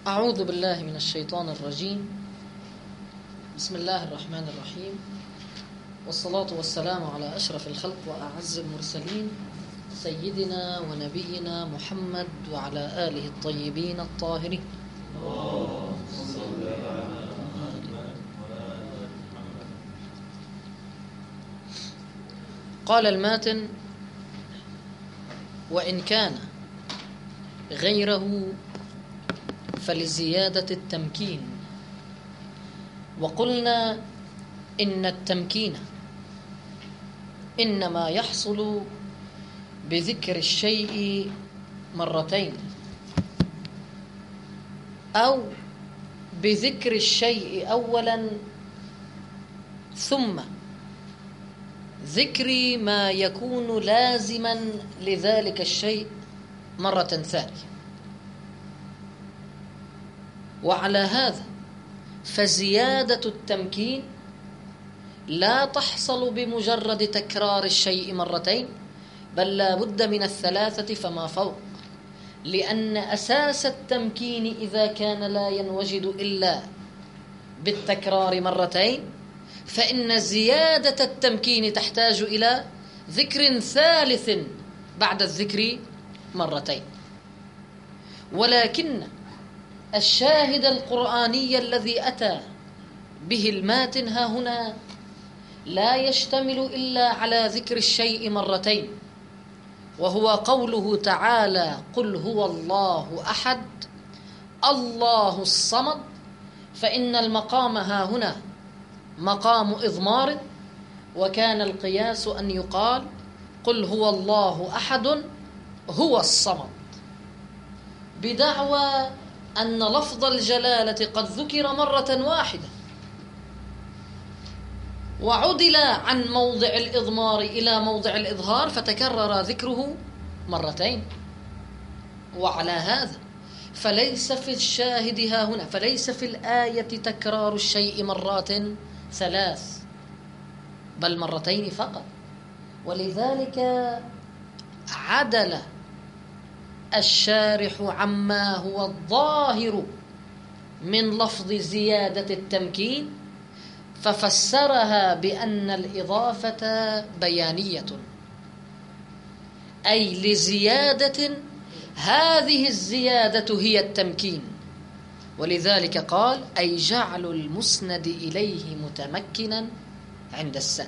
أعوذ بالله من الشيطان الرجيم. بسم الله الرحمن الرحيم، والصلاة والسلام على أشرف الخلق وأعز المرسلين سيدنا ونبينا محمد وعلى آله الطيبين الطاهرين. قال الماتن: وإن كان غيره فلزيادة التمكين. وقلنا إن التمكين إنما يحصل بذكر الشيء مرتين، أو بذكر الشيء أولا ثم ذكر ما يكون لازما لذلك الشيء مرة ثانية. وعلى هذا فزيادة التمكين لا تحصل بمجرد تكرار الشيء مرتين، بل لا بد من الثلاثة فما فوق، لأن أساس التمكين إذا كان لا ينوجد إلا بالتكرار مرتين، فإن زيادة التمكين تحتاج إلى ذكر ثالث بعد الذكر مرتين. ولكن الشاهد القرآني الذي أتى به الماتن ها هنا لا يشتمل إلا على ذكر الشيء مرتين، وهو قوله تعالى: قل هو الله أحد الله الصمد. فإن المقام ها هنا مقام إضمار، وكان القياس أن يقال: قل هو الله أحد هو الصمد، بدعوى أن لفظ الجلالة قد ذكر مرة واحدة وعدل عن موضع الإضمار إلى موضع الإظهار فتكرر ذكره مرتين. وعلى هذا فليس في الشاهد ها هنا، فليس في الآية تكرار الشيء مرات ثلاث، بل مرتين فقط. ولذلك عدل الشارح عما هو الظاهر من لفظ زيادة التمكين ففسرها بأن الإضافة بيانية، أي لزيادة، هذه الزيادة هي التمكين. ولذلك قال: أي جعل المسند إليه متمكنا عند السمع.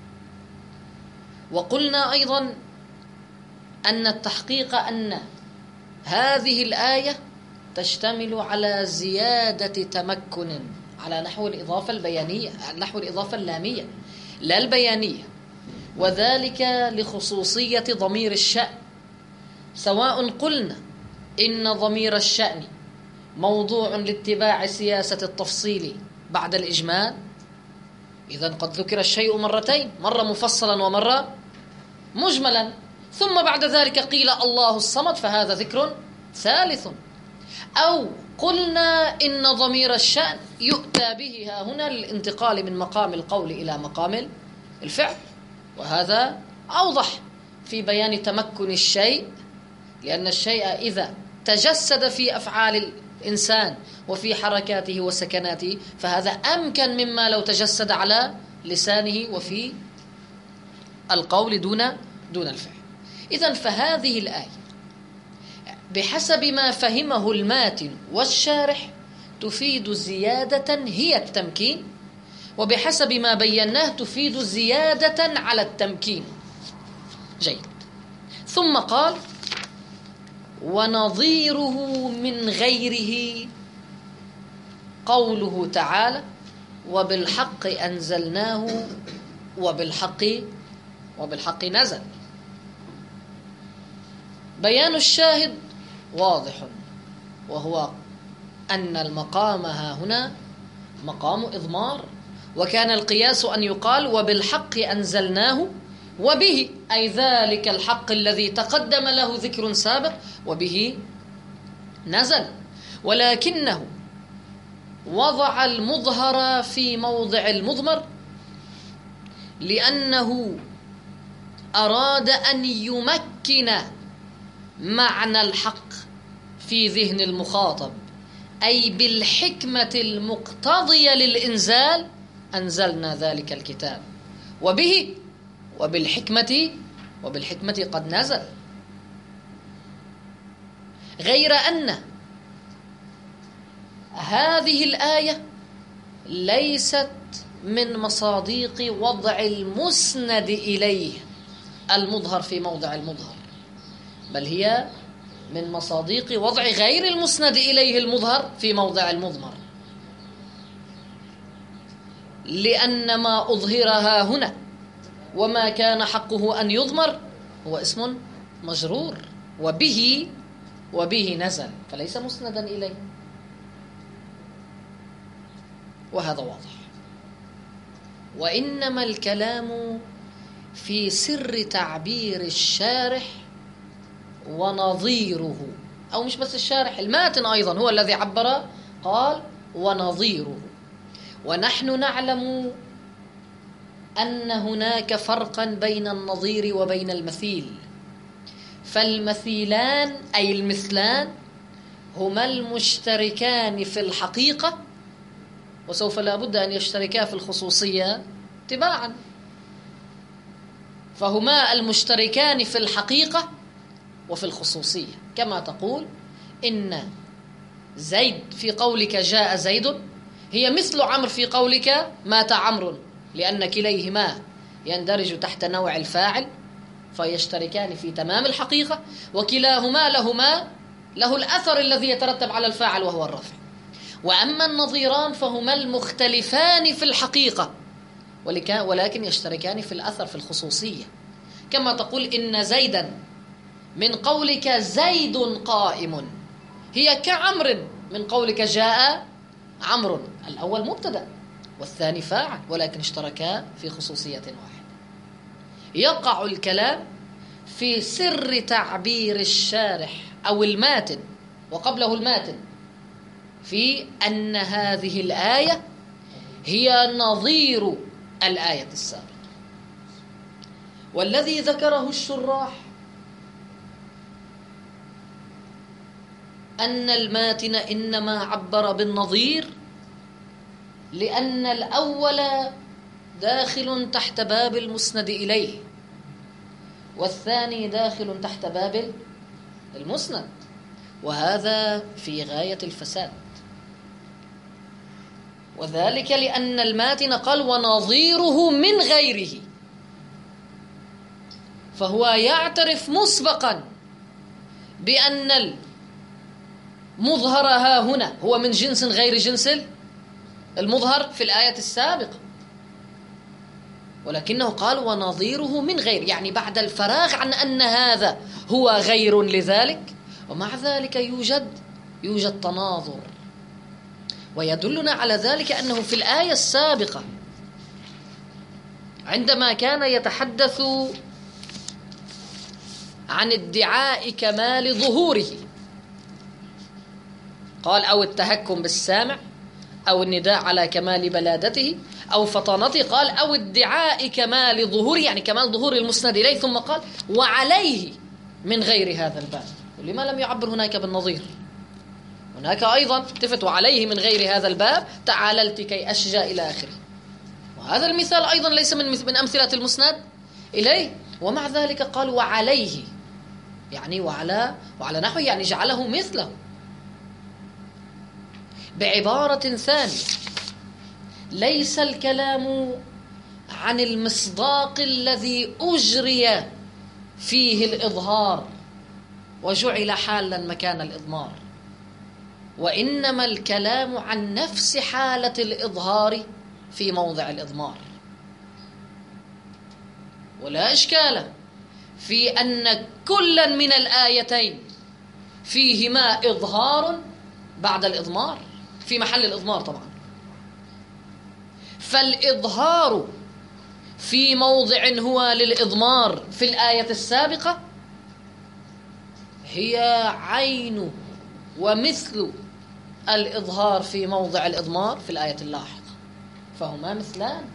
وقلنا أيضا أن التحقيق أن هذه الآية تشتمل على زيادة تمكن على نحو الإضافة البيانية، نحو الإضافة اللامية لا البيانية، وذلك لخصوصية ضمير الشأن. سواء قلنا إن ضمير الشأن موضوع لاتباع سياسة التفصيل بعد الإجمال، إذن قد ذكر الشيء مرتين، مرة مفصلا ومرة مجملا، ثم بعد ذلك قيل الله الصمد، فهذا ذكر ثالث. أو قلنا إن ضمير الشأن يؤتى به ها هنا للانتقال من مقام القول إلى مقام الفعل، وهذا أوضح في بيان تمكن الشيء، لأن الشيء إذا تجسد في أفعال الإنسان وفي حركاته وسكناته فهذا أمكن مما لو تجسد على لسانه وفي القول دون الفعل. إذن فهذه الآية بحسب ما فهمه الماتن والشارح تفيد زيادة هي التمكين، وبحسب ما بيناه تفيد زيادة على التمكين. جيد. ثم قال: ونظيره من غيره قوله تعالى: وبالحق أنزلناه وبالحق نزل. بيان الشاهد واضح، وهو أن المقام ها هنا مقام إضمار، وكان القياس أن يقال: وبالحق أنزلناه وبه، أي ذلك الحق الذي تقدم له ذكر سابق وبه نزل. ولكنه وضع المظهر في موضع المضمر لأنه أراد أن يمكن معنى الحق في ذهن المخاطب أي بالحكمة المقتضية للإنزال أنزلنا ذلك الكتاب، وبه وبالحكمة قد نزل. غير أن هذه الآية ليست من مصاديق وضع المسند إليه المظهر في موضع المظهر، بل هي من مصاديق وضع غير المسند إليه المظهر في موضع المضمر، لأن ما أظهرها هنا وما كان حقه أن يضمر هو اسم مجرور، وبه نزل، فليس مسندا إليه، وهذا واضح. وإنما الكلام في سر تعبير الشارح ونظيره، أو مش بس الشارح، الماتن أيضا هو الذي عبر، قال ونظيره. ونحن نعلم أن هناك فرقا بين النظير وبين المثيل، فالمثيلان أي المثلان هما المشتركان في الحقيقة، وسوف لا بد أن يشتركا في الخصوصية تباعا، فهما المشتركان في الحقيقة وفي الخصوصية، كما تقول إن زيد في قولك جاء زيد هي مثل عمرو في قولك مات عمرو، لأن كليهما يندرج تحت نوع الفاعل فيشتركان في تمام الحقيقة، وكلاهما له الأثر الذي يترتب على الفاعل وهو الرفع. وأما النظيران فهما المختلفان في الحقيقة ولكن يشتركان في الأثر في الخصوصية، كما تقول إن زيدا من قولك زيد قائم هي كعمر من قولك جاء عمرو، الأول مبتدأ والثاني فاعل، ولكن اشتركا في خصوصية واحدة. يقع الكلام في سر تعبير الشارح أو الماتن وقبله الماتن في أن هذه الآية هي نظير الآية السابقة. والذي ذكره الشراح أن الماتن إنما عبر بالنظير لأن الأول داخل تحت باب المسند إليه، والثاني داخل تحت باب المسند، وهذا في غاية الفساد. وذلك لأن الماتن قال ونظيره من غيره، فهو يعترف مسبقا بأن المظهر ها هنا هو من جنس غير جنس المظهر في الآية السابقة، ولكنه قال ونظيره من غير، يعني بعد الفراغ عن أن هذا هو غير لذلك، ومع ذلك يوجد تناظر. ويدلنا على ذلك أنه في الآية السابقة عندما كان يتحدث عن ادعاء كمال ظهوره قال أو التهكم بالسامع أو النداء على كمال بلادته أو فطانته، قال أو ادعاء كمال ظهوره يعني كمال ظهور المسند إليه، ثم قال وعليه من غير هذا الباب. ولما لم يعبر هناك بالنظير؟ هناك أيضا التفت وعليه من غير هذا الباب تعاللت كي أشجى إلى آخره، وهذا المثال أيضا ليس من أمثلة المسند إليه، ومع ذلك قال وعليه يعني وعلى نحوه، يعني جعله مثله. بعبارة ثانية ليس الكلام عن المصداق الذي أجري فيه الإظهار وجعل حالا مكان الإضمار، وإنما الكلام عن نفس حالة الإظهار في موضع الإضمار. ولا إشكال في أن كلا من الآيتين فيهما إظهار بعد الإضمار في محل الإضمار طبعا، فالإظهار في موضع هو للإضمار في الآية السابقة هي عين ومثل الإظهار في موضع الإضمار في الآية اللاحقة، فهما مثلان.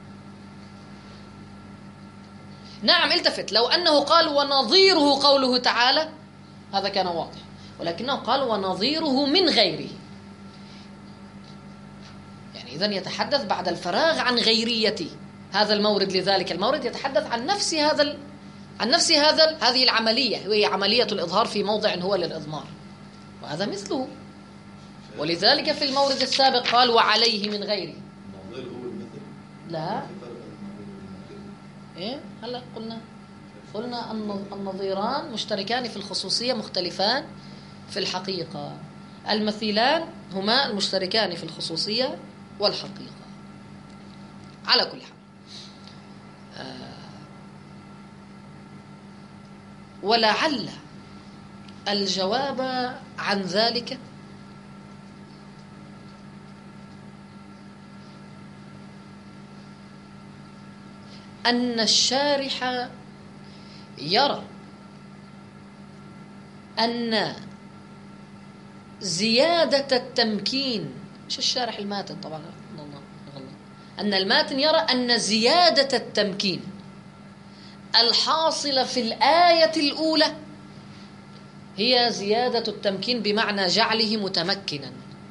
نعم التفت، لو أنه قال ونظيره قوله تعالى هذا كان واضح، ولكنه قال ونظيره من غيره، يعني إذن يتحدث بعد الفراغ عن غيرية هذا المورد لذلك المورد، يتحدث عن نفس هذه العملية، وهي عملية الإظهار في موضع هو للإضمار، وهذا مثله. ولذلك في المورد السابق قال وعليه من غيره. لا إيه هلا قلنا أن النظيران مشتركان في الخصوصية مختلفان في الحقيقة. المثيلان هما المشتركان في الخصوصية والحقيقة. على كل حال ولعل الجواب عن ذلك أن الشارح يرى أن زيادة التمكين، مش الشارح الماتن طبعا، أن الماتن يرى أن زيادة التمكين الحاصلة في الآية الأولى هي زيادة التمكين بمعنى جعله متمكنا،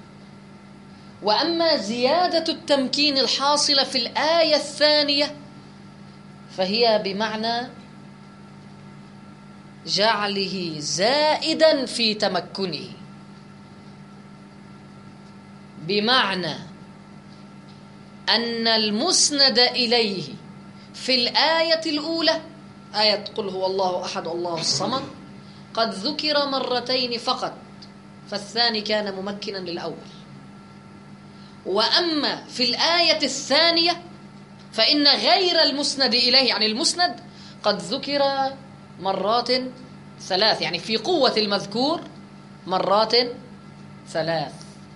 وأما زيادة التمكين الحاصلة في الآية الثانية فهي بمعنى جعله زائدا في تمكنه، بمعنى أن المسند إليه في الآية الأولى آية قل هو الله أحد الله الصمد قد ذكر مرتين فقط، فالثاني كان ممكنا للأول. وأما في الآية الثانية فإن غير المسند إليه، يعني المسند قد ذكر مرات ثلاث، يعني في قوة المذكور مرات ثلاث،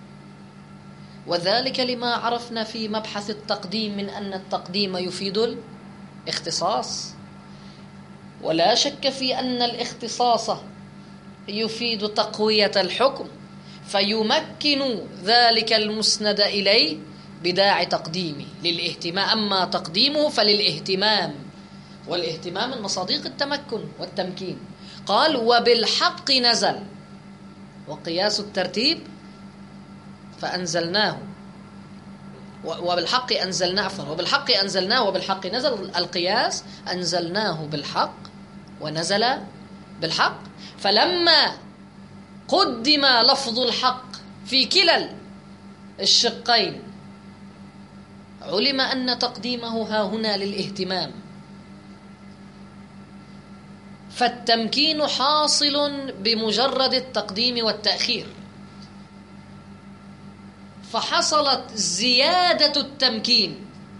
وذلك لما عرفنا في مبحث التقديم من أن التقديم يفيد الاختصاص، ولا شك في أن الاختصاص يفيد تقوية الحكم، فيمكن ذلك المسند إليه بداعي تقديمه للاهتمام. أما تقديمه فللاهتمام، والاهتمام من مصادق التمكن والتمكين. قال وبالحق نزل، وقياس الترتيب فأنزلناه، وبالحق أنزلناه، عفوا وبالحق أنزلناه وبالحق نزل. القياس أنزلناه بالحق ونزل بالحق، فلما قدم لفظ الحق في كلا الشقين علم أن تقديمه ها هنا للاهتمام، فالتمكين حاصل بمجرد التقديم والتأخير، فحصلت زيادة التمكين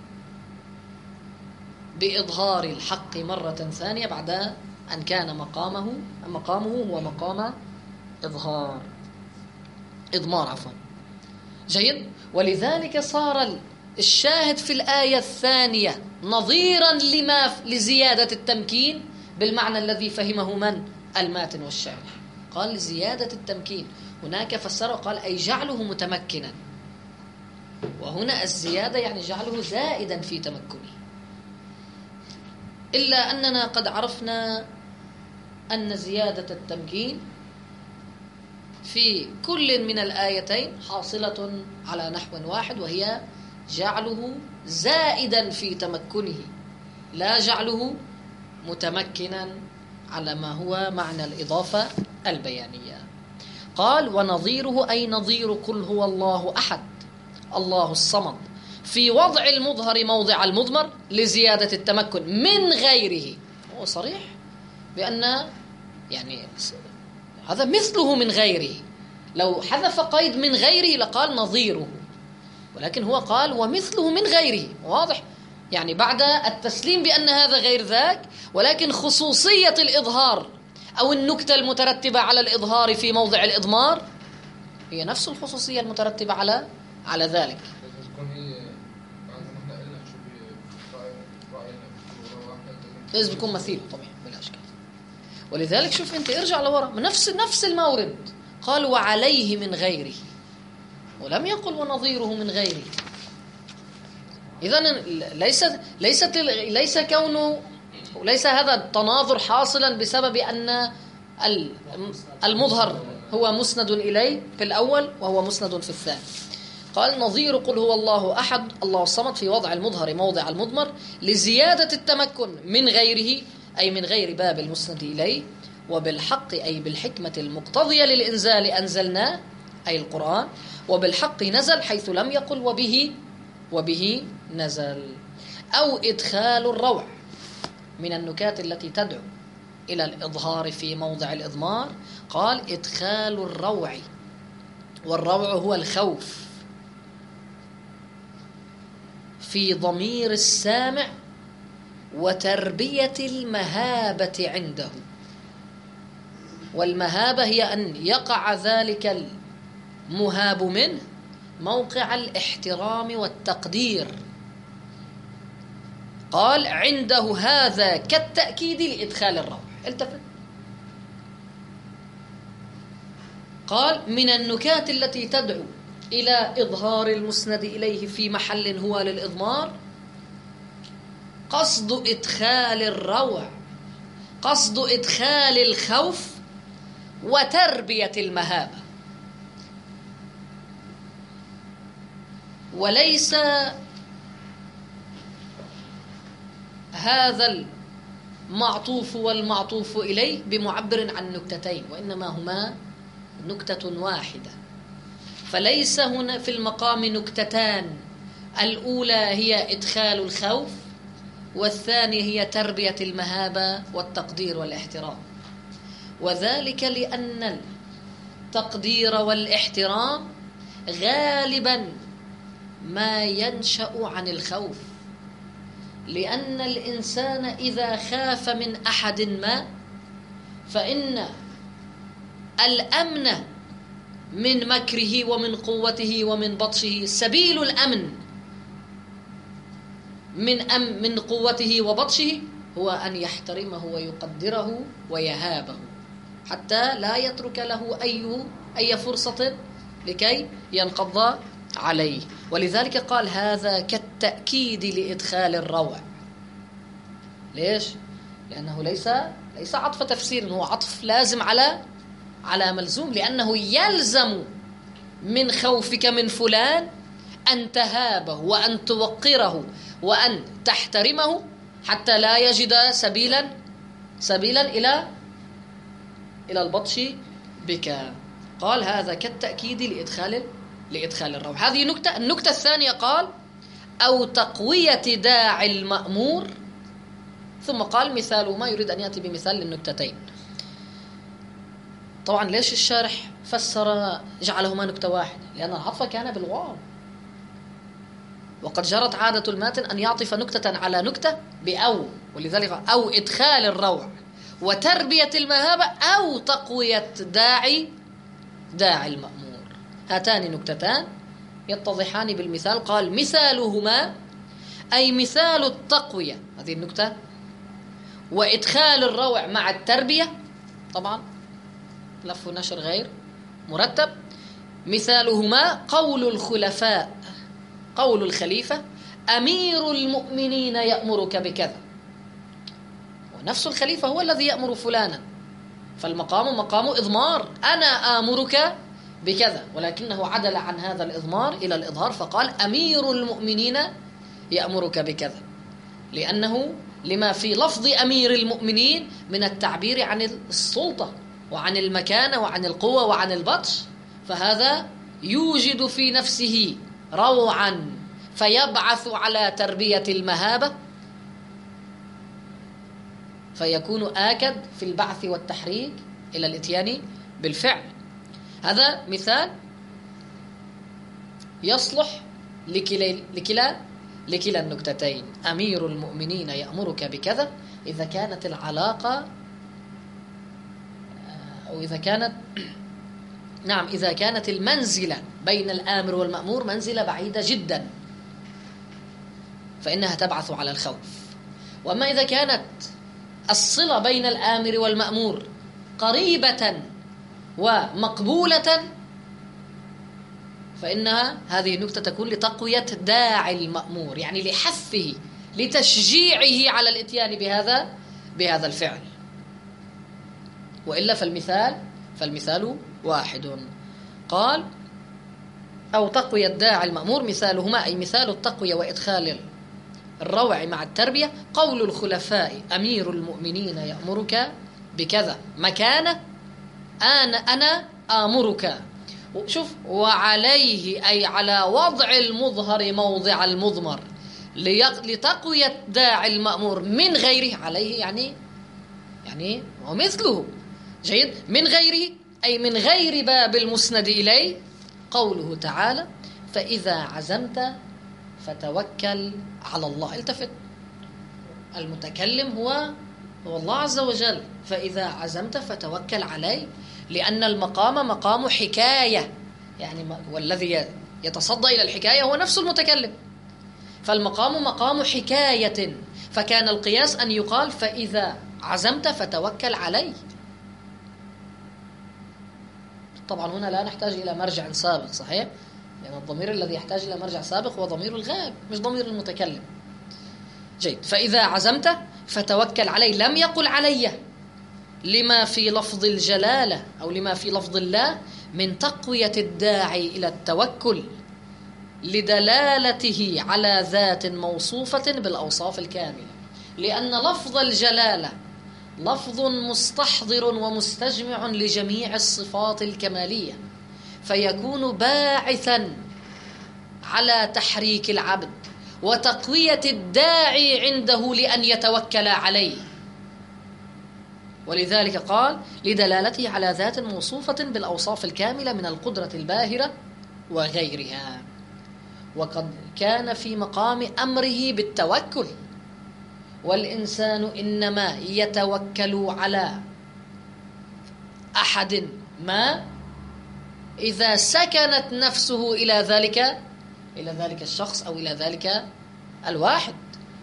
بإظهار الحق مرة ثانية بعد أن كان مقامه هو مقام إضمار عفوا. جيد. ولذلك صار الشاهد في الآية الثانية نظيرا لزيادة التمكين بالمعنى الذي فهمه من؟ الماتن والشارح. قال لزيادة التمكين، هناك فسره قال أي جعله متمكنا، وهنا الزيادة يعني جعله زائدا في تمكنه. إلا أننا قد عرفنا أن زيادة التمكين في كل من الآيتين حاصلة على نحو واحد، وهي جعله زائدا في تمكنه، لا جعله متمكنا على ما هو معنى الإضافة البيانية. قال ونظيره أي نظير قل هو الله أحد الله الصمد في وضع المظهر موضع المضمر لزيادة التمكن من غيره. هو صريح بأن يعني هذا مثله من غيره، لو حذف قيد من غيره لقال نظيره، ولكن هو قال ومثله من غيره، واضح يعني بعد التسليم بأن هذا غير ذاك، ولكن خصوصية الإظهار أو النكتة المترتبة على الإظهار في موضع الإضمار هي نفس الخصوصية المترتبة على ذلك. لازم يكون مثيل طبعا بلا أشكال. ولذلك شوف أنت ارجع لورا من نفس المورد، قال وعليه من غيره، ولم يقل ونظيره من غيره. إذن ليس هذا التناظر حاصلا بسبب أن المظهر هو مسند إليه في الأول وهو مسند في الثاني. قال نظير قل هو الله أحد الله الصمد في وضع المظهر موضع المضمر لزيادة التمكن من غيره، أي من غير باب المسند إليه، وبالحق أي بالحكمة المقتضية للإنزال أنزلناه أي القرآن، وبالحق نزل حيث لم يقل وبه نزل. أو إدخال الروع من النكات التي تدعو إلى الإظهار في موضع الإضمار، قال إدخال الروع، والروع هو الخوف، في ضمير السامع وتربية المهابة عنده. والمهابة هي أن يقع ذلك المهاب منه موقع الاحترام والتقدير. قال عنده هذا كالتأكيد لإدخال الروع. التفت، قال من النكات التي تدعو إلى إظهار المسند إليه في محل هو للإضمار قصد إدخال الروع، قصد إدخال الخوف وتربية المهابة، وليس هذا المعطوف والمعطوف إليه بمعبر عن نكتتين، وإنما هما نكتة واحدة. فليس هنا في المقام نكتتان، الأولى هي إدخال الخوف، والثانية هي تربية المهابة والتقدير والاحترام. وذلك لأن التقدير والاحترام غالبا ما ينشأ عن الخوف، لأن الإنسان إذا خاف من أحد ما فإن الأمن من مكره ومن قوته ومن بطشه، سبيل الأمن من قوته وبطشه هو أن يحترمه ويقدره ويهابه، حتى لا يترك له أي فرصة لكي ينقض عليه. ولذلك قال هذا كالتأكيد لإدخال الروع. ليش؟ لأنه ليس عطف تفسير، هو عطف لازم على ملزوم، لأنه يلزم من خوفك من فلان أن تهابه وأن توقره وأن تحترمه حتى لا يجد سبيلا إلى البطش بك. قال هذا كالتأكيد لإدخال الروع. هذه نكتة. النكتة الثانية قال أو تقوية داعي المأمور، ثم قال مثال ما يريد أن يأتي بمثال للنكتتين. طبعا ليش الشارح جعلهما نكتة واحدة؟ لأن العطف كان بالواو، وقد جرت عادة الماتن أن يعطف نكتة على نكتة بأو، ولذلك أو إدخال الروع وتربية المهابة أو تقوية داعي المأمور. هاتان نكتتان يتضحان بالمثال. قال مثالهما أي مثال التقوية، هذه النكتة، وإدخال الروع مع التربية، طبعا لف ونشر غير مرتب. مثالهما قول الخليفة أمير المؤمنين يأمرك بكذا، ونفس الخليفة هو الذي يأمر فلانا، فالمقام مقام إضمار، أنا آمرك بكذا، ولكنه عدل عن هذا الإضمار إلى الإظهار فقال أمير المؤمنين يأمرك بكذا، لأنه لما في لفظ أمير المؤمنين من التعبير عن السلطة وعن المكانة وعن القوة وعن البطش، فهذا يوجد في نفسه روعا فيبعث على تربية المهابة، فيكون آكد في البعث والتحريك إلى الإتيان بالفعل. هذا مثال يصلح لكلا النكتتين. أمير المؤمنين يأمرك بكذا إذا كانت العلاقة أو إذا كانت المنزلة بين الآمر والمأمور منزلة بعيدة جدا فإنها تبعث على الخوف. وأما إذا كانت الصلة بين الآمر والمأمور قريبة ومقبولة فإنها هذه النكتة تكون لتقوية داعي المأمور، يعني لحثه لتشجيعه على الإتيان بهذا الفعل، وإلا فالمثال واحد. قال أو تقوية الداعي المأمور مثالهما، أي مثال التقوية وإدخال الروع مع التربية، قول الخلفاء أمير المؤمنين يأمرك بكذا مكانه أنا آمرك. شوف، وعليه أي على وضع المظهر موضع المضمر لتقوية داعي المأمور من غيره، عليه يعني ومثله. جيد، من غيره أي من غير باب المسند إليه. قوله تعالى فإذا عزمت فتوكل على الله. التفت، المتكلم هو الله عز وجل، فإذا عزمت فتوكل عليه، لأن المقام مقام حكاية، يعني والذي يتصدى إلى الحكاية هو نفس المتكلم، فالمقام مقام حكاية، فكان القياس أن يقال فإذا عزمت فتوكل عليه. طبعا هنا لا نحتاج إلى مرجع سابق، صحيح؟ لأن الضمير الذي يحتاج إلى مرجع سابق هو ضمير الغائب مش ضمير المتكلم. جيد، فإذا عزمت فتوكل عليه، لم يقل علي، لما في لفظ الجلالة أو لما في لفظ الله من تقوية الداعي إلى التوكل لدلالته على ذات موصوفة بالأوصاف الكاملة، لأن لفظ الجلالة لفظ مستحضر ومستجمع لجميع الصفات الكمالية، فيكون باعثا على تحريك العبد وتقوية الداعي عنده لأن يتوكل عليه، ولذلك قال لدلالته على ذات موصوفة بالأوصاف الكاملة من القدرة الباهرة وغيرها. وقد كان في مقام أمره بالتوكل، والإنسان إنما يتوكل على أحد ما إذا سكنت نفسه إلى ذلك الشخص أو إلى ذلك الواحد،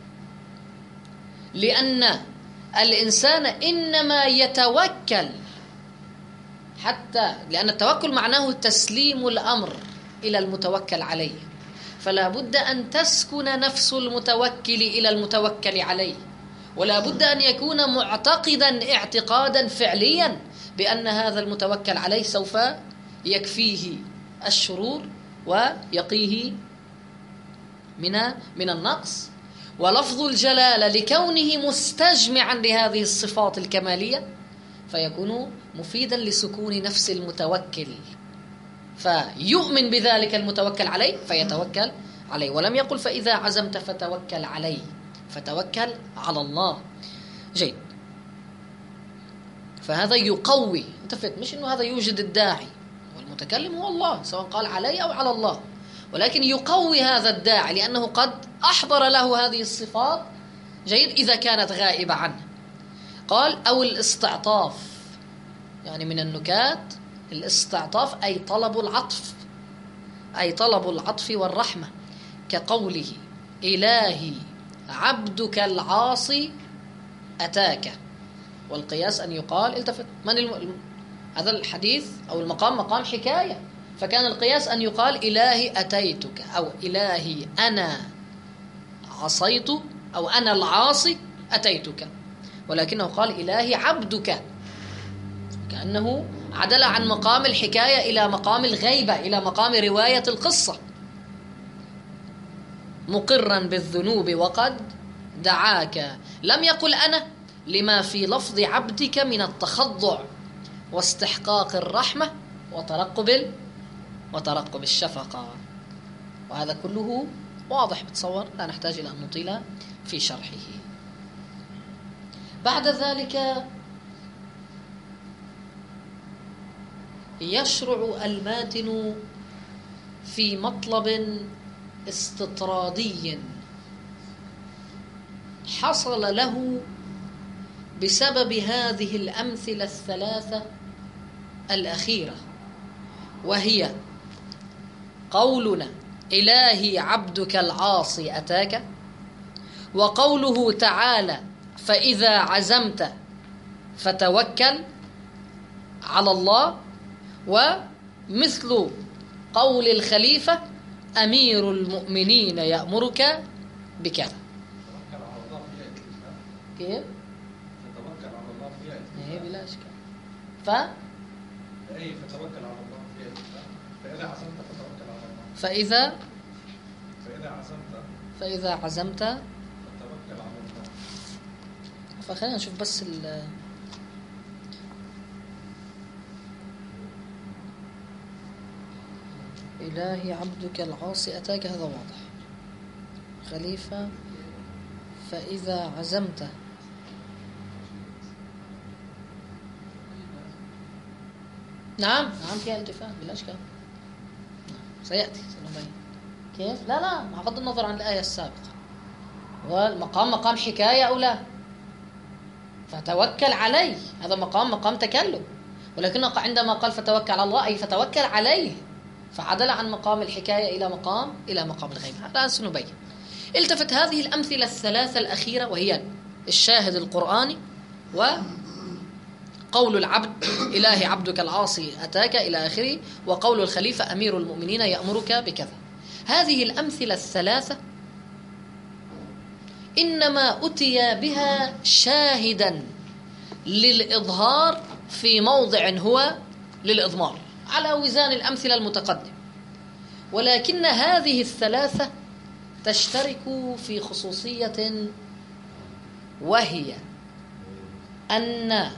لأن الإنسان إنما يتوكل لأن التوكل معناه تسليم الأمر إلى المتوكل عليه، فلا بد أن تسكن نفس المتوكل إلى المتوكل عليه، ولا بد أن يكون معتقدا اعتقادا فعليا بأن هذا المتوكل عليه سوف يكفيه الشرور ويقيه من النقص. ولفظ الجلالة لكونه مستجمعا لهذه الصفات الكمالية فيكون مفيدا لسكون نفس المتوكل، فيؤمن بذلك المتوكل عليه فيتوكل عليه. ولم يقل فإذا عزمت فتوكل عليه، فتوكل على الله. جيد، فهذا يقوي. انتفت، مش إنه هذا يوجد الداعي، والمتكلم هو الله سواء قال عليه أو على الله، ولكن يقوي هذا الداعي لأنه قد أحضر له هذه الصفات. جيد، إذا كانت غائبة عنه. قال أو الاستعطاف، يعني من النكات الاستعطاف أي طلب العطف والرحمة، كقوله إلهي عبدك العاصي أتاك. والقياس أن يقال التفت، هذا الحديث أو المقام مقام حكاية، فكان القياس أن يقال إلهي أتيتك، أو إلهي أنا عصيت، أو أنا العاصي أتيتك، ولكنه قال إلهي عبدك، كأنه عدل عن مقام الحكاية إلى مقام الغيبة، إلى مقام رواية القصة. مقرا بالذنوب وقد دعاك، لم يقل أنا، لما في لفظ عبدك من التخضع واستحقاق الرحمة وترقب الشفقة. وهذا كله واضح بتصور، لا نحتاج إلى أن نطيل في شرحه. بعد ذلك يشرع الماتن في مطلب استطرادي حصل له بسبب هذه الأمثلة الثلاثة الأخيرة، وهي قولنا إلهي عبدك العاصي أتاك، وقوله تعالى فإذا عزمت فتوكل على الله، ومثل قول الخليفة أمير المؤمنين يأمرك بكذا. كيف؟ فتوكل على الله في بلا إشكال. فتوكل على الله في فإذا عزمت فتوكل على الله. فإذا عزمت فتوكل على الله. فخلينا نشوف بس إلهي عبدك العاصي أتاك، هذا واضح. خليفة فإذا عزمت نعم فيها التفات بلا إشكال، سيأتي سنبين كيف. لا مع غض النظر عن الآية السابقة، والمقام مقام حكاية أو لا، فتوكل عليه هذا مقام تكلم، ولكن عندما قال فتوكل على الله أي فتوكل عليه، فعدل عن مقام الحكاية إلى مقام الغيب. الآن سنبين. التفت هذه الأمثلة الثلاثة الأخيرة، وهي الشاهد القرآني، وقول العبد إلهي عبدك العاصي أتاك إلى آخره، وقول الخليفة أمير المؤمنين يأمرك بكذا. هذه الأمثلة الثلاثة إنما أتي بها شاهدا للإظهار في موضع هو للإضمار على وزان الأمثلة المتقدمة، ولكن هذه الثلاثة تشترك في خصوصية، وهي أن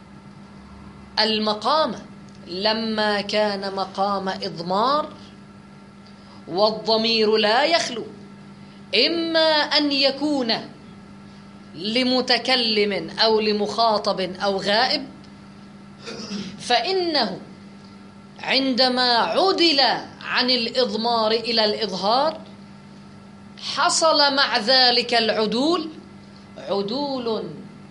المقام لما كان مقام إضمار والضمير لا يخلو إما أن يكون لمتكلم أو لمخاطب أو غائب، فإنه عندما عدل عن الإضمار إلى الإظهار حصل مع ذلك العدول عدول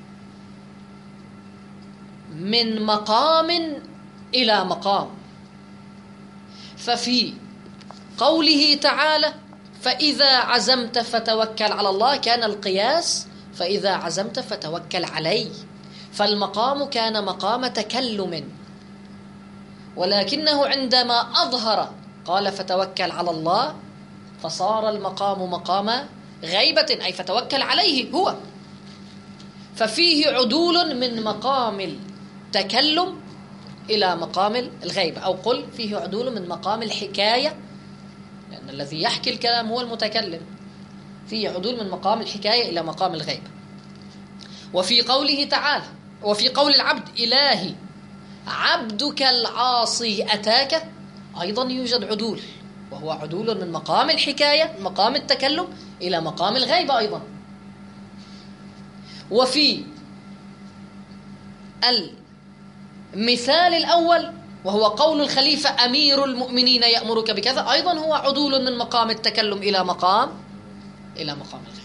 من مقام إلى مقام. ففي قوله تعالى فإذا عزمت فتوكل على الله كان القياس فإذا عزمت فتوكل عليه، فالمقام كان مقام تكلم، ولكنه عندما أظهر قال فتوكل على الله فصار المقام مقام غيبة، أي فتوكل عليه هو، ففيه عدول من مقام التكلم إلى مقام الغيبة، أو قل فيه عدول من مقام الحكاية، لأن الذي يحكي الكلام هو المتكلم، فيه عدول من مقام الحكاية إلى مقام الغيبة. وفي قوله تعالى وفي قول العبد إلهي عبدك العاصي أتاك أيضا يوجد عدول، وهو عدول من مقام الحكاية مقام التكلم إلى مقام الغيبة أيضا. وفي المثال الأول وهو قول الخليفة أمير المؤمنين يأمرك بكذا أيضا هو عدول من مقام التكلم إلى مقام الغيبة.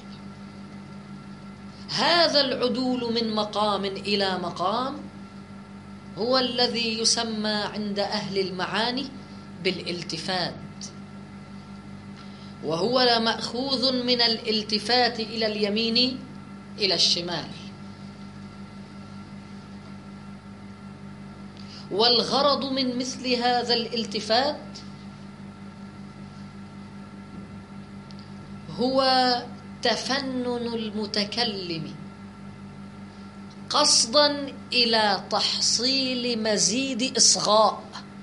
هذا العدول من مقام إلى مقام هو الذي يسمى عند أهل المعاني بالالتفات، وهو مأخوذ من الالتفات إلى اليمين إلى الشمال. والغرض من مثل هذا الالتفات هو تفنن المتكلم قصدا إلى تحصيل مزيد إصغاء.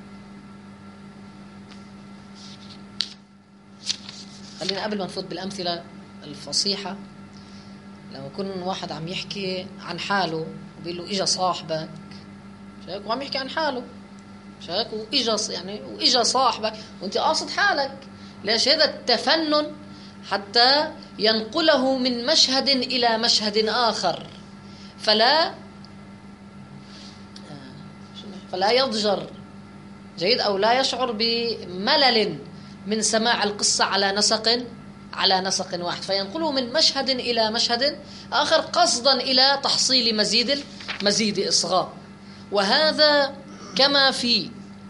خلينا قبل ما نفوت بالأمثلة الفصيحة، لما يكون واحد عم يحكي عن حاله وبيقول له إجا صاحبك شايك، وعم يحكي عن حاله شايك، وإجا صاحبك وانت قاصد حالك، ليش؟ هذا التفنن حتى ينقله من مشهد إلى مشهد آخر، فلا يضجر جيد أو لا يشعر بملل من سماع القصة على نسق واحد، فينقله من مشهد إلى مشهد آخر قصدا إلى تحصيل مزيد إصغاء. وهذا كما في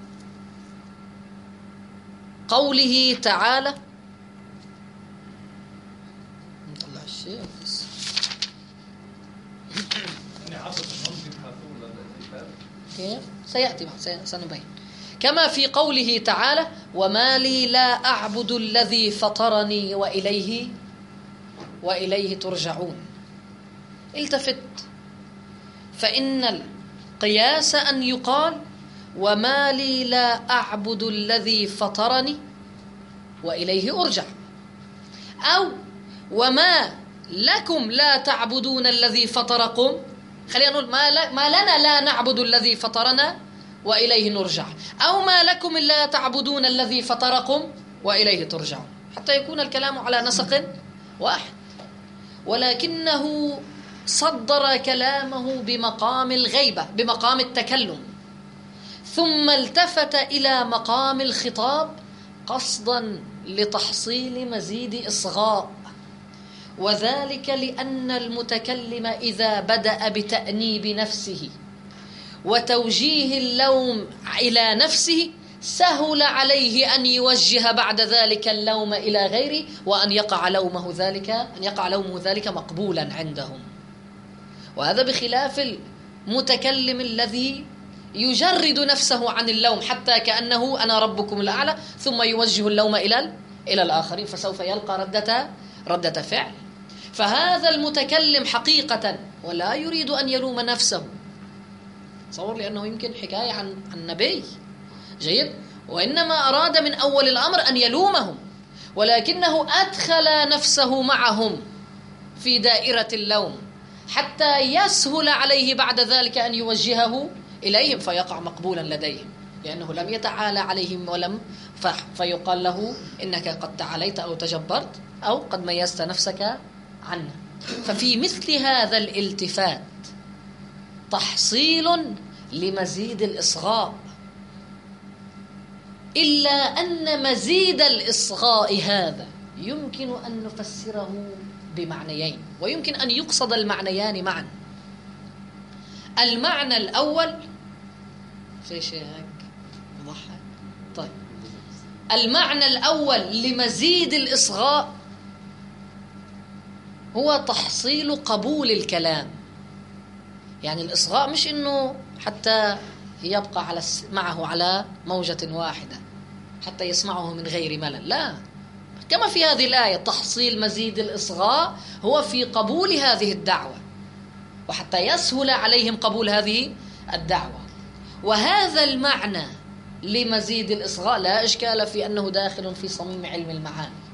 قوله تعالى نطلع الشيء بس كيف سيأتي سنبين. كما في قوله تعالى وما لي لا أعبد الذي فطرني وإليه ترجعون. التفت، فإن القياس أن يقال وما لي لا أعبد الذي فطرني وإليه أرجع، أو وما لكم لا تعبدون الذي فطركم. خلينا نقول ما لنا لا نعبد الذي فطرنا وإليه نرجع، أو ما لكم لا تعبدون الذي فطركم وإليه ترجعون، حتى يكون الكلام على نسق واحد. ولكنه صدر كلامه بمقام الغيبة، بمقام التكلم، ثم التفت إلى مقام الخطاب قصدا لتحصيل مزيد إصغاء، وذلك لأن المتكلم إذا بدأ بتأنيب نفسه وتوجيه اللوم إلى نفسه سهل عليه أن يوجه بعد ذلك اللوم إلى غيره، وأن يقع لومه ذلك مقبولا عندهم. وهذا بخلاف المتكلم الذي يجرد نفسه عن اللوم حتى كأنه أنا ربكم الأعلى، ثم يوجه اللوم إلى الآخرين، فسوف يلقى ردة فعل. فهذا المتكلم حقيقة ولا يريد أن يلوم نفسه، تصور لأنه يمكن حكاية عن نبي جيد، وإنما أراد من أول الأمر أن يلومهم، ولكنه أدخل نفسه معهم في دائرة اللوم حتى يسهل عليه بعد ذلك أن يوجهه إليهم فيقع مقبولا لديهم، لأنه لم يتعالى عليهم فيقال له إنك قد تعاليت أو تجبرت أو قد ميزت نفسك عنا. ففي مثل هذا الالتفات تحصيل لمزيد الإصغاء، إلا أن مزيد الإصغاء هذا يمكن أن نفسره بمعنيين، ويمكن أن يقصد المعنيان معا. المعنى الأول في شيء هيك مضحك. طيب، المعنى الأول لمزيد الإصغاء هو تحصيل قبول الكلام. يعني الإصغاء مش إنه حتى يبقى معه على موجة واحدة حتى يسمعه من غير ملل، لا، كما في هذه الآية تحصيل مزيد الإصغاء هو في قبول هذه الدعوة، وحتى يسهل عليهم قبول هذه الدعوة. وهذا المعنى لمزيد الإصغاء لا إشكال في أنه داخل في صميم علم المعاني.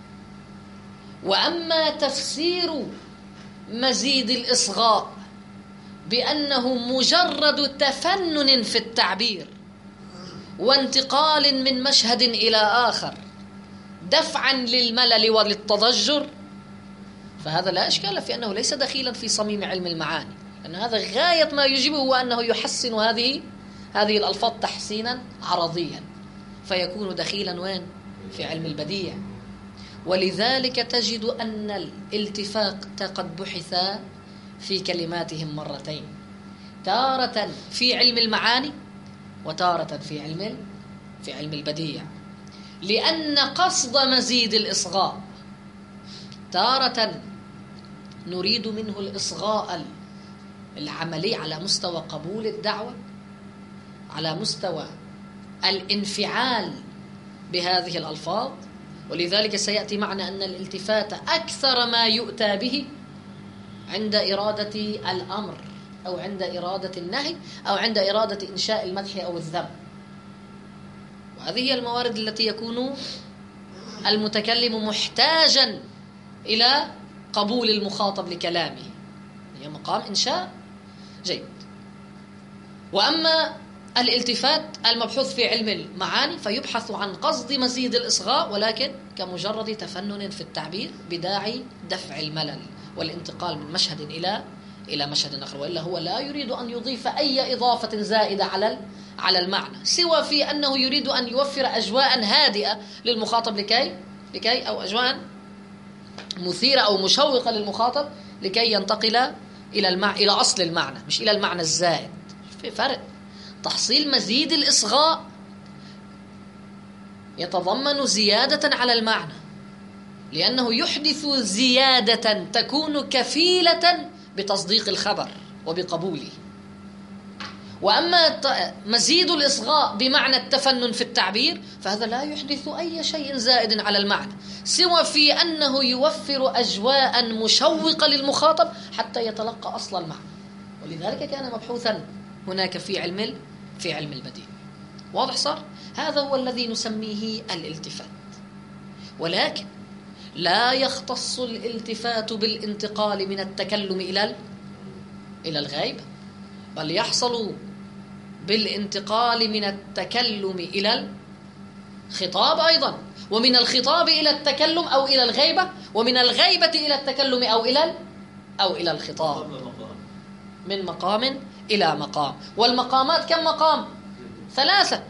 وأما تفسير مزيد الإصغاء بأنه مجرد تفنن في التعبير وانتقال من مشهد إلى آخر دفعا للملل وللتضجر، فهذا لا إشكال في أنه ليس دخيلا في صميم علم المعاني، لأن هذا غاية ما يجيبه هو أنه يحسن هذه الألفاظ تحسينا عرضيا، فيكون دخيلا وين؟ في علم البديع. ولذلك تجد أن الالتفات قد بحث في كلماتهم مرتين، تارة في علم المعاني وتارة في علم البديع، لأن قصد مزيد الإصغاء تارة نريد منه الإصغاء العملي على مستوى قبول الدعوة، على مستوى الانفعال بهذه الألفاظ. ولذلك سيأتي معنا أن الالتفات أكثر ما يؤتى به عند إرادة الأمر أو عند إرادة النهي أو عند إرادة إنشاء المدح أو الذم. وهذه هي الموارد التي يكون المتكلم محتاجا إلى قبول المخاطب لكلامه، هي مقام إنشاء جيد. وأما الالتفات المبحوث في علم المعاني فيبحث عن قصد مزيد الإصغاء، ولكن كمجرد تفنن في التعبير بداعي دفع الملل والانتقال من مشهد إلى مشهد آخر، وإلا هو لا يريد أن يضيف أي إضافة زائدة على المعنى، سوى في أنه يريد أن يوفر أجواء هادئة للمخاطب لكي أو أجواء مثيرة أو مشوقة للمخاطب لكي ينتقل إلى أصل المعنى، مش إلى المعنى الزائد. في فرق. تحصيل مزيد الإصغاء يتضمن زيادة على المعنى، لأنه يحدث زيادة تكون كفيلة بتصديق الخبر وبقبوله. وأما مزيد الإصغاء بمعنى التفنن في التعبير فهذا لا يحدث أي شيء زائد على المعنى، سوى في أنه يوفر أجواء مشوقة للمخاطب حتى يتلقى أصل المعنى. ولذلك كان مبحوثا هناك في علم البديع. واضح صار؟ هذا هو الذي نسميه الالتفات. ولكن لا يختص الالتفات بالانتقال من التكلم إلى الغيبة، بل يحصل بالانتقال من التكلم إلى الخطاب أيضا، ومن الخطاب إلى التكلم أو إلى الغيبة، ومن الغيبة إلى التكلم أو إلى الخطاب، من مقام إلى مقام. والمقامات كم مقام؟ 3.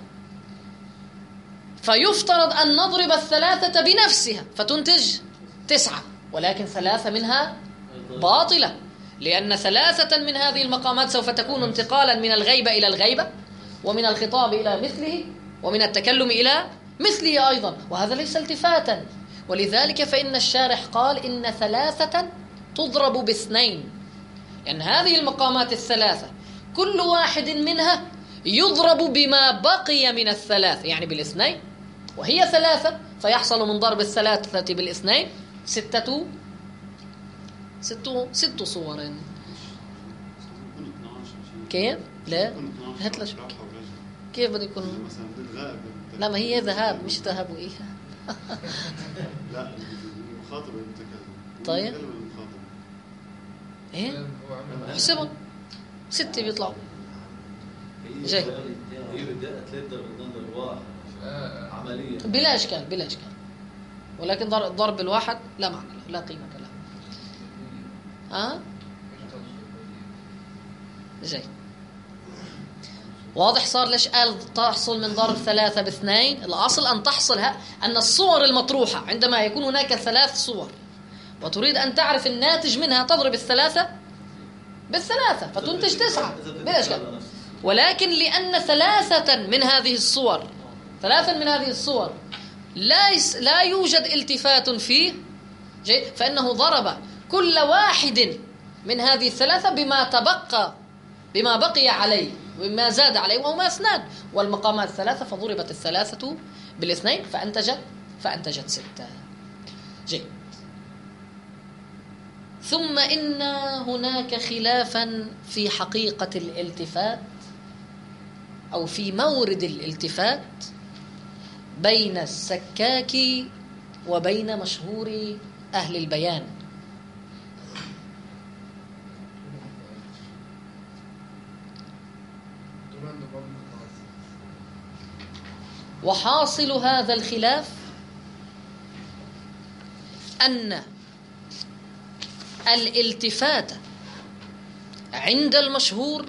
فيفترض أن نضرب 3 بنفسها فتنتج 9، ولكن 3 منها باطلة، لأن 3 من هذه المقامات سوف تكون انتقالا من الغيبة إلى الغيبة، ومن الخطاب إلى مثله، ومن التكلم إلى مثله أيضا، وهذا ليس التفاتا. ولذلك فإن الشارح قال إن 3 تضرب ب2، لأن هذه المقامات 3 كل واحد منها يضرب بما بقي من 3، يعني بال2، وهي 3، فيحصل من ضرب 3 بال2 6 صور. كيف؟ لا هات لك كيف بده يكون؟ لا، ما هي ذهاب مش ذهب وإيه. لا، المخاطب المتكلم. طيب ايه احسبهم 6 بيطلعوا جاي بلا اشكال، ولكن ضرب الواحد لا معنى له، لا قيمة له. جاي واضح صار ليش قال تحصل من ضرب 3 ب2؟ الأصل أن تحصل أن الصور المطروحة عندما يكون هناك 3 صور وتريد أن تعرف الناتج منها تضرب 3 بال3 فتنتج 9 بلا إشكال. ولكن لأن 3 من هذه الصور لا يوجد التفات فيه، فإنه ضرب كل واحد من هذه 3 بما بقي عليه وما زاد عليه، وهما 2، والمقامات 3، فضربت 3 بال2 فأنتجت 6. جيد. ثم إن هناك خلافا في حقيقة الالتفات أو في مورد الالتفات بين السكاك وبين مشهور أهل البيان. وحاصل هذا الخلاف أن الالتفات عند المشهور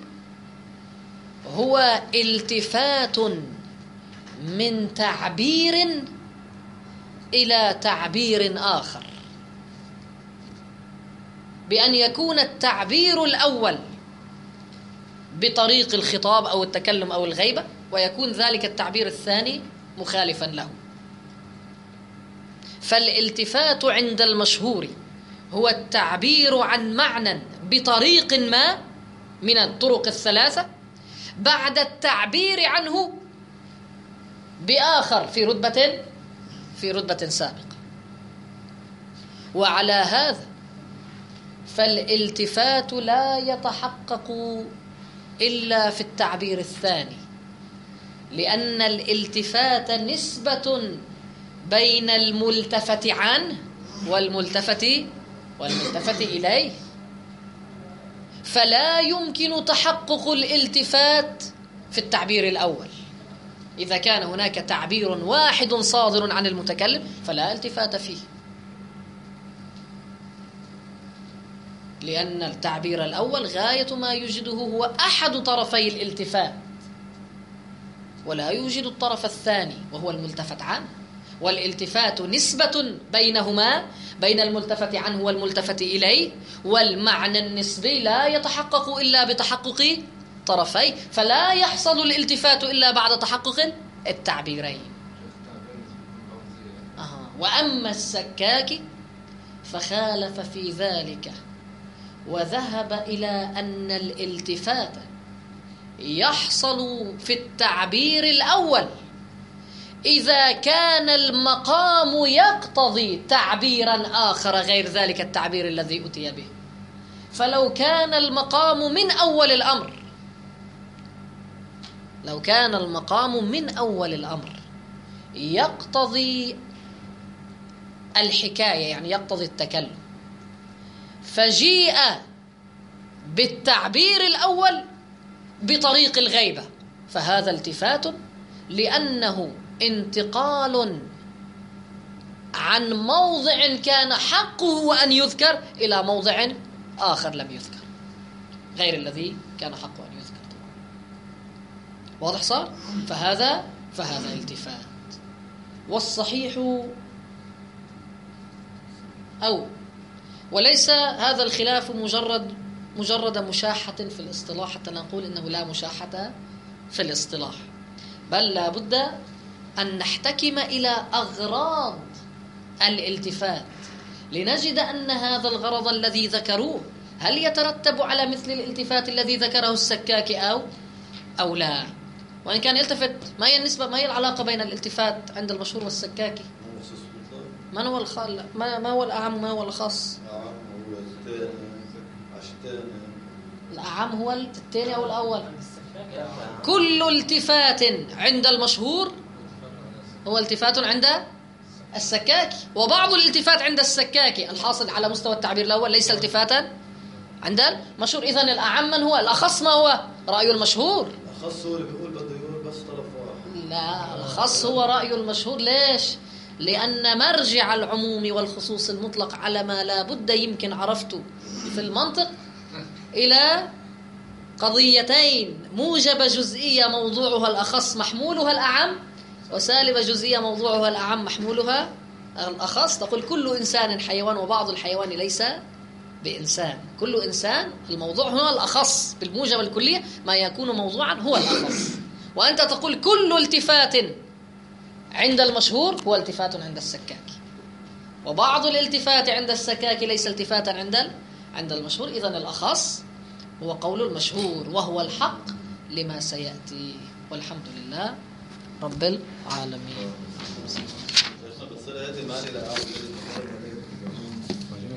هو التفات من تعبير إلى تعبير آخر، بأن يكون التعبير الأول بطريق الخطاب أو التكلم أو الغيبة، ويكون ذلك التعبير الثاني مخالفا له. فالالتفات عند المشهور هو التعبير عن معنى بطريق ما من الطرق 3 بعد التعبير عنه بآخر في رتبة سابقة. وعلى هذا فالالتفات لا يتحقق إلا في التعبير الثاني، لأن الالتفات نسبة بين الملتفت عنه والملتفت إليه، فلا يمكن تحقق الالتفات في التعبير الأول. إذا كان هناك تعبير واحد صادر عن المتكلم فلا التفات فيه، لأن التعبير الأول غاية ما يوجده هو أحد طرفي الالتفات، ولا يوجد الطرف الثاني وهو الملتفت عنه. والالتفات نسبة بينهما، بين الملتفت عنه والملتفت إليه، والمعنى النسبي لا يتحقق إلا بتحقق طرفي، فلا يحصل الالتفات إلا بعد تحقق التعبيرين. وأما السكاك فخالف في ذلك، وذهب إلى أن الالتفات يحصل في التعبير الأول إذا كان المقام يقتضي تعبيرا آخر غير ذلك التعبير الذي أتي به. فلو كان المقام من أول الأمر لو كان المقام من أول الأمر يقتضي الحكاية، يعني يقتضي التكلم، فجيء بالتعبير الأول بطريق الغيبة، فهذا التفات، لأنه انتقال عن موضع كان حقه أن يذكر إلى موضع آخر لم يذكر، غير الذي كان حقه أن يذكر. واضح صار؟ فهذا التفات. والصحيح وليس هذا الخلاف مجرد مشاحة في الاصطلاح حتى نقول إنه لا مشاحة في الاصطلاح، بل لا بد أن نحتكم إلى أغراض الالتفات لنجد أن هذا الغرض الذي ذكروه هل يترتب على مثل الالتفات الذي ذكره السكاكي أو لا. وإن كان يلتفت، ما هي النسبة، ما هي العلاقة بين الالتفات عند المشهور والسكاكي؟ ما هو ما هو الأعم وما هو الأخص؟ الأعم هو الثاني أو الأول. كل التفات عند المشهور هو التفات عند السكاكي، وبعض الالتفات عند السكاكي الحاصل على مستوى التعبير الأول ليس التفاتا عند المشهور. إذن الأعم من هو؟ الأخص ما هو؟ رأي المشهور. الأخص هو اللي بيقول بده يقول بس طرف واحد. لا، الأخص هو رأي المشهور. ليش؟ لأن مرجع العموم والخصوص المطلق على ما لا بد يمكن عرفته في المنطق إلى قضيتين: موجب جزئية موضوعها الأخص محمولها الأعم، وسالب جزئية موضوعها الأعم محمولها الأخص. تقول كل إنسان حيوان، وبعض الحيوان ليس بإنسان. كل إنسان الموضوع هو الأخص بالموجب الكلية، ما يكون موضوعا هو الأخص. وأنت تقول كل التفات عند المشهور هو التفات عند السكاكي، وبعض الالتفات عند السكاكي ليس التفاتا عند المشهور. إذن الأخص هو قول المشهور، وهو الحق لما سيأتي. والحمد لله رب العالمين.